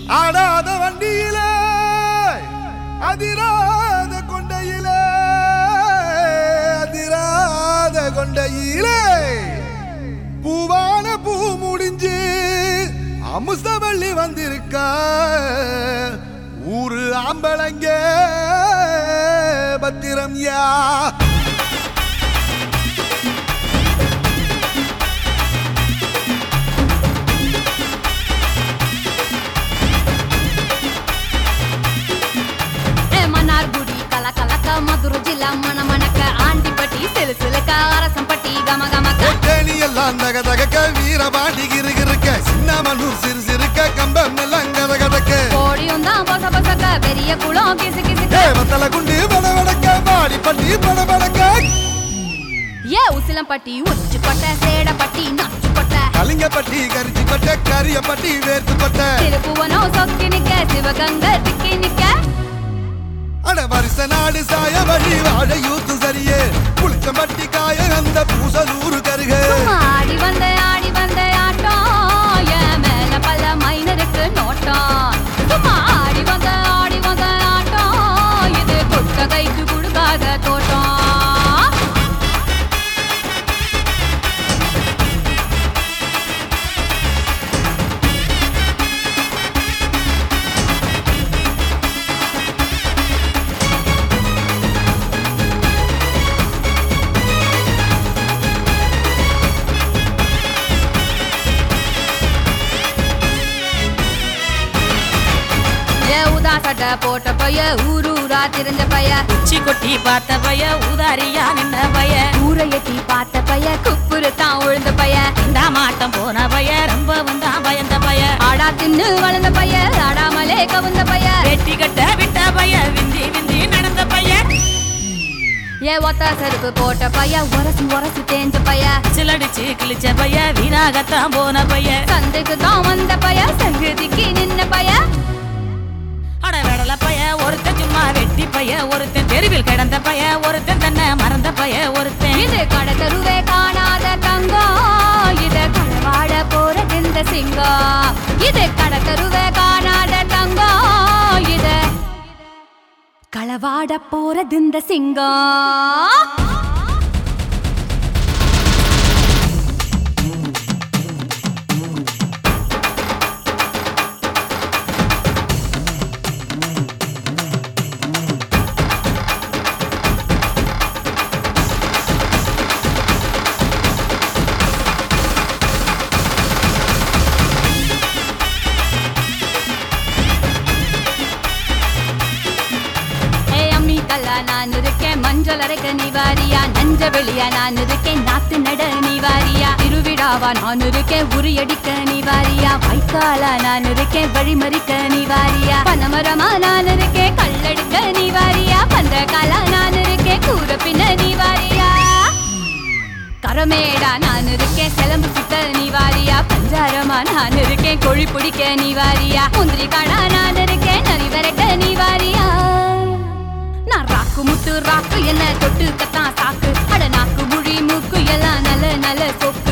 ஆடாத வண்டியிலே அதிராத கொண்டையிலே அதிராத கொண்டையிலே பூவான பூ முடிஞ்சு அமுசவள்ளி வந்திருக்க ஊரு ஆம்பளங்க பத்திரம் யா மதுரை ஜில்லா மன மணக்க ஆண்டிப்பட்டி சிலுசிலுக்க அரசம்பட்டி கம கமக்க தேனி எல்லாம் தக தகக்க வீரபாண்டி கிருகிருக்க சின்னமனூர் சிறு சிறுக்க கம்பம் எல்லாம் கதகதக்க கோடியும் தான் பொச பொசக்க பெரிய குளம் கிசு கிசுக்க வத்தல குண்டு படபடக்க பாடிப்பட்டி படபடக்க ஏ உசிலம்பட்டி உச்சுப்பட்ட சேடப்பட்டி நச்சுப்பட்ட கலிங்கப்பட்டி கரிச்சிப்பட்ட கரியப்பட்டி வேர்த்துப்பட்ட திருப்புவனம் சொக்கி நிக்க சிவகங்கை திக்கி நிக்க அட வருஷ நாடு சாய வழி வாழ யூத்து சரியே புளிச்சம்பட்டி காய அந்த பூசலூரு கருக ஆடி வந்த ஆட்டம் என் மேல பல மைனருக்கு நோட்டம் சும்மா ஆடி வந்த ஆட்டம் இது கொட்ட கைக்கு கொடுக்காத தோட்டம் சட்ட போட்ட பைய ஊரூரா திரிஞ்ச பைய உச்சி கொட்டி பார்த்த பைய ஊதாரியா நின்ன பைய ஊரை எட்டி பார்த்த பைய குப்புரு தான் உழுந்த பைய இந்த மாட்டம் போன பைய ரொம்ப வந்தா பயந்த பைய ஆடா தின்னு வளர்ந்த பைய ஆடாமலே கவுந்த பைய வெட்டி கட்ட விட்ட பைய விந்தி விந்தி நடந்த பைய ஏ ஒத்த செருப்பு போட்ட பைய உரசி தேஞ்ச பைய சிலடிச்சு கிழிச்ச பைய வீணாகத்தான் போன பைய சந்தைக்கு தான் வந்த பைய சங்கதிக்கு நின்ன பைய அட வெடல பைய ஒருத்தன் சும்மா வெட்டி பைய ஒருத்தன் தெருவில் கிடந்த பைய ஒருத்தன் தன்னை மறந்த பைய ஒருத்தன் இது கடை தெருவே காணாத தங்கம் இது களவாட போறது இந்த சிங்கம் இது கடை தெருவே காணாத தங்கம் இது களவாட போறது இந்த சிங்கம் நான் இருக்கேன் மஞ்சள் அரைக்க நீவாரியா நஞ்ச வெளியா நான் இருக்கேன் நாத்து நட நீவாரியா திருவிழாவா நான் இருக்கேன் உரியடிக்க நீவாரியா வைக்காலா நான் இருக்கேன் வழிமறிக்க நீவாரியா பனமரமா நான் இருக்கேன் கல்லடிக்க நீவாரியா பந்தகாலா நான் இருக்கேன் கூற பின்ன நீவாரியா கரமேடா நான் இருக்கேன் செலம்பு சுத்த நீவாரியா பஞ்சாரமா நான் இருக்கேன் கொழி பிடிக்க நீவாரியா முந்திரி காடா நான் இருக்கேன் நரி விரட்ட நீவாரியா நான் ராக்கு முத்து ராக்கு என்ன தொட்டு கத்தான் சாக்கு அட நாக்கு முழி மூக்கு எல்லாம் நல்ல நல்ல சொப்பு